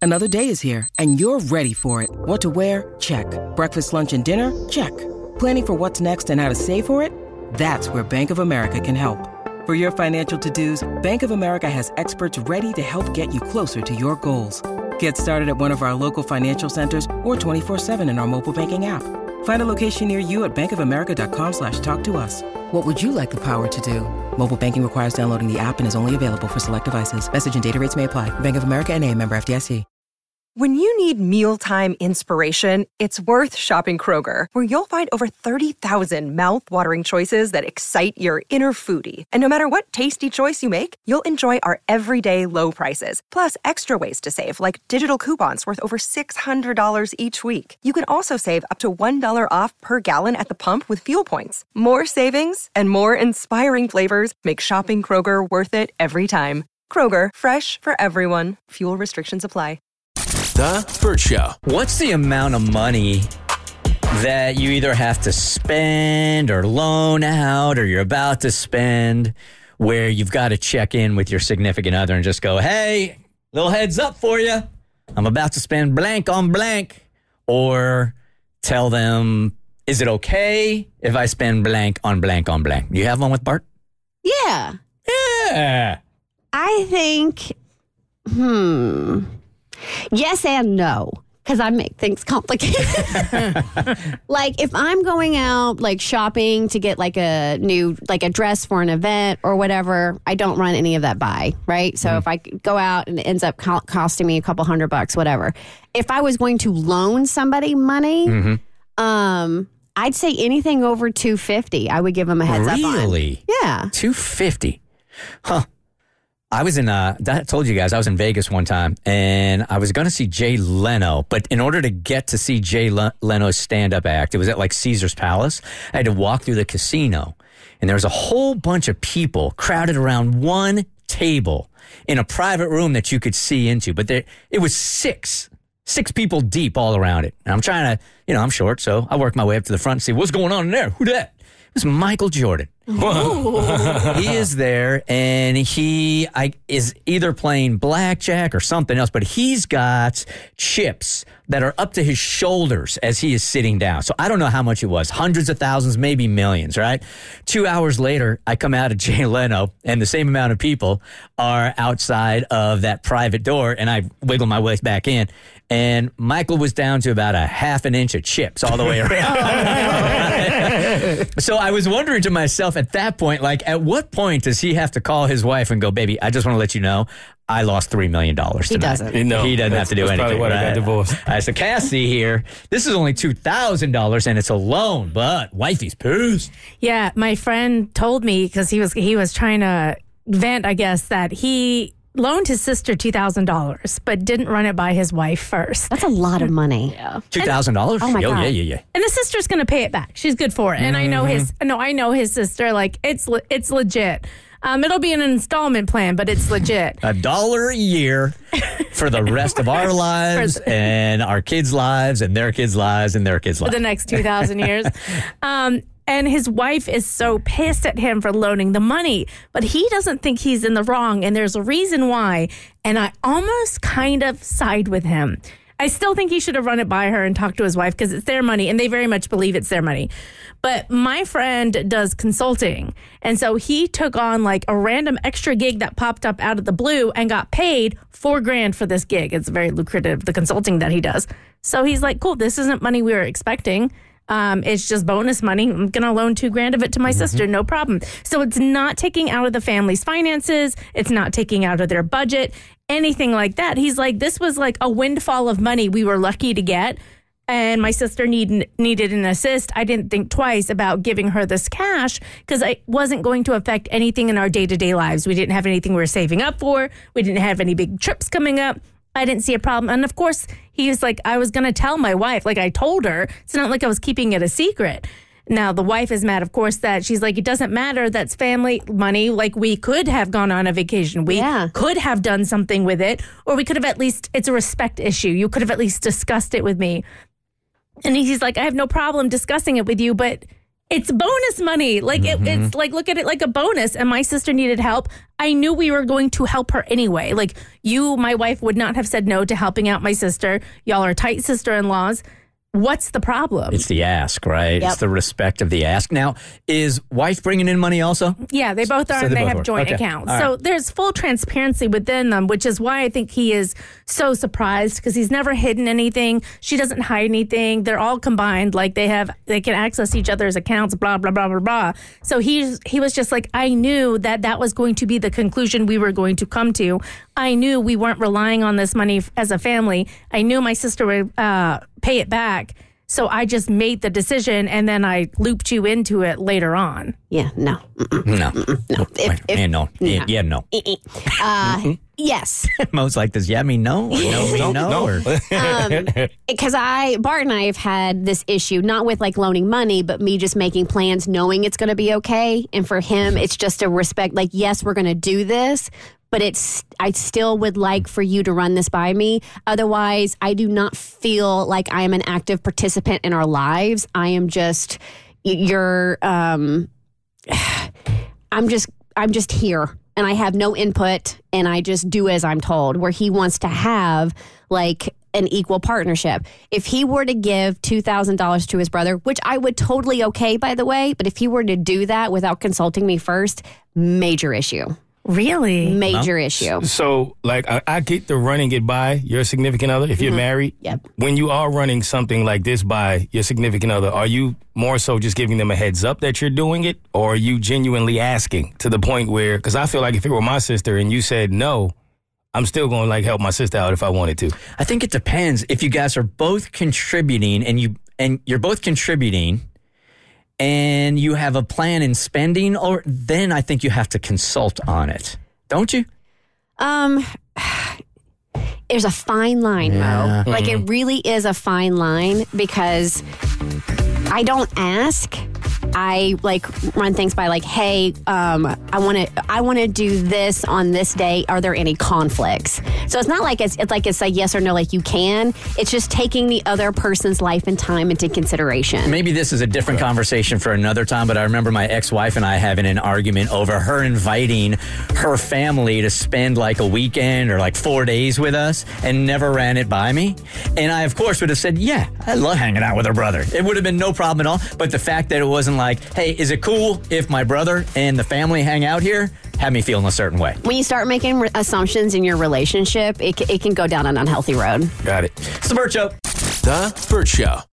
Another day is here, and you're ready for it. What to wear? Check. Breakfast, lunch, and dinner? Check. Planning for what's next and how to save for it? That's where Bank of America can help. For your financial to-dos, Bank of America has experts ready to help get you closer to your goals. Get started at one of our local financial centers or 24/7 in our mobile banking app. Find a location near you at bankofamerica.com/talktous. What would you like the power to do? Mobile banking requires downloading the app and is only available for select devices. Message and data rates may apply. Bank of America N.A., member FDIC. When you need mealtime inspiration, it's worth shopping Kroger, where you'll find over 30,000 mouth-watering choices that excite your inner foodie. And no matter what tasty choice you make, you'll enjoy our everyday low prices, plus extra ways to save, like digital coupons worth over $600 each week. You can also save up to $1 off per gallon at the pump with fuel points. More savings and more inspiring flavors make shopping Kroger worth it every time. Kroger, fresh for everyone. Fuel restrictions apply. The Bert Show. What's the amount of money that you either have to spend or loan out or you're about to spend where you've got to check in with your significant other and just go, hey, little heads up for you. I'm about to spend blank on blank. Or tell them, is it okay if I spend blank on blank on blank? Do you have one with Bart? Yeah. Yeah. I think, yes and no, because I make things complicated. Like if I'm going out like shopping to get like a dress for an event or whatever, I don't run any of that by, right? So if I go out and it ends up costing me a couple $100, whatever. If I was going to loan somebody money, I'd say anything over $250, I would give them a heads up on. Really? Yeah. $250. Huh. I was I told you guys, I was in Vegas one time, and I was going to see Jay Leno, but in order to get to see Jay Leno's stand-up act, it was at like Caesar's Palace. I had to walk through the casino, and there was a whole bunch of people crowded around one table in a private room that you could see into, but it was six people deep all around it. And I'm trying to, I'm short, so I work my way up to the front and see what's going on in there. Who that? It was Michael Jordan. He is there, and he is either playing blackjack or something else, but he's got chips that are up to his shoulders as he is sitting down. So I don't know how much it was, hundreds of thousands, maybe millions, right? 2 hours later, I come out of Jay Leno, and the same amount of people are outside of that private door, and I wiggle my way back in, and Michael was down to about a half an inch of chips all the way around. So I was wondering to myself at that point, like, at what point does he have to call his wife and go, baby, I just want to let you know I lost $3 million tonight. He doesn't. He doesn't have to do anything. That's probably why they got divorced. I said, Cassie here, this is only $2,000 and it's a loan, but wifey's pissed. Yeah, my friend told me, because he was trying to vent, I guess, that he loaned his sister $2,000, but didn't run it by his wife first. That's a lot of money. Yeah. $2,000? Oh my God. Yeah. And the sister's going to pay it back. She's good for it. And I know his sister, like, it's legit. It'll be an installment plan, but it's legit. $1 a year for the rest of our lives and our kids' lives and their kids' lives and their kids' lives. For the next 2,000 years. And his wife is so pissed at him for loaning the money, but he doesn't think he's in the wrong, and there's a reason why. And I almost kind of side with him. I still think he should have run it by her and talked to his wife, because it's their money, and they very much believe it's their money. But my friend does consulting, and so he took on like a random extra gig that popped up out of the blue and got paid $4,000 for this gig. It's very lucrative, the consulting that he does. So he's like, cool, this isn't money we were expecting. It's just bonus money. I'm going to loan $2,000 of it to my sister. No problem. So it's not taking out of the family's finances. It's not taking out of their budget, anything like that. He's like, this was like a windfall of money we were lucky to get. And my sister needed an assist. I didn't think twice about giving her this cash because it wasn't going to affect anything in our day-to-day lives. We didn't have anything we were saving up for. We didn't have any big trips coming up. I didn't see a problem. And of course, he was like, I was going to tell my wife. Like, I told her. It's not like I was keeping it a secret. Now, the wife is mad, of course, that she's like, it doesn't matter. That's family money. Like, we could have gone on a vacation. We could have done something with it. Or we could have at least, it's a respect issue. You could have at least discussed it with me. And he's like, I have no problem discussing it with you, but It's bonus money. Like it's like, look at it like a bonus. And my sister needed help. I knew we were going to help her anyway. Like my wife would not have said no to helping out my sister. Y'all are tight sister-in-laws. What's the problem? It's the ask, right? Yep. It's the respect of the ask. Now, is wife bringing in money also? Yeah, they both are, So and they they both have are. joint Okay. accounts. All So right. there's full transparency within them, which is why I think he is so surprised because he's never hidden anything. She doesn't hide anything. They're all combined. Like they can access each other's accounts, blah, blah, blah, blah, blah. So he was just like, I knew that was going to be the conclusion we were going to come to. I knew we weren't relying on this money as a family. I knew my sister would pay it back. So I just made the decision, and then I looped you into it later on. Yeah, no. No. No. No. Yes. Mo's like this. Yeah, me no. No. Or, Because Bart and I have had this issue, not with like loaning money, but me just making plans knowing it's going to be okay. And for him, it's just a respect, like, yes, we're going to do this, but I still would like for you to run this by me. Otherwise, I do not feel like I am an active participant in our lives. I am just, I'm just here. And I have no input, and I just do as I'm told, where he wants to have like an equal partnership. If he were to give $2,000 to his brother, which I would totally okay, by the way, but if he were to do that without consulting me first, major issue. Really? Major issue. So, like, I get the running it by your significant other if you're married. Yep. When you are running something like this by your significant other, are you more so just giving them a heads up that you're doing it? Or are you genuinely asking to the point where, because I feel like if it were my sister and you said no, I'm still going to like help my sister out if I wanted to. I think it depends. If you guys are both contributing and you're both contributing and you have a plan in spending, or then I think you have to consult on it. Don't you? There's a fine line, Mo. Like, it really is a fine line because I don't ask. I like run things by like, hey, I want to do this on this day. Are there any conflicts? So it's not like it's a yes or no, like you can. It's just taking the other person's life and time into consideration. Maybe this is a different conversation for another time, but I remember my ex-wife and I having an argument over her inviting her family to spend like a weekend or like 4 days with us and never ran it by me. And I, of course, would have said, yeah, I love hanging out with her brother. It would have been no problem at all. But the fact that it wasn't like, hey, is it cool if my brother and the family hang out here? Had me feeling a certain way. When you start making assumptions in your relationship, it can go down an unhealthy road. Got it. It's the Burt Show. The Burt Show.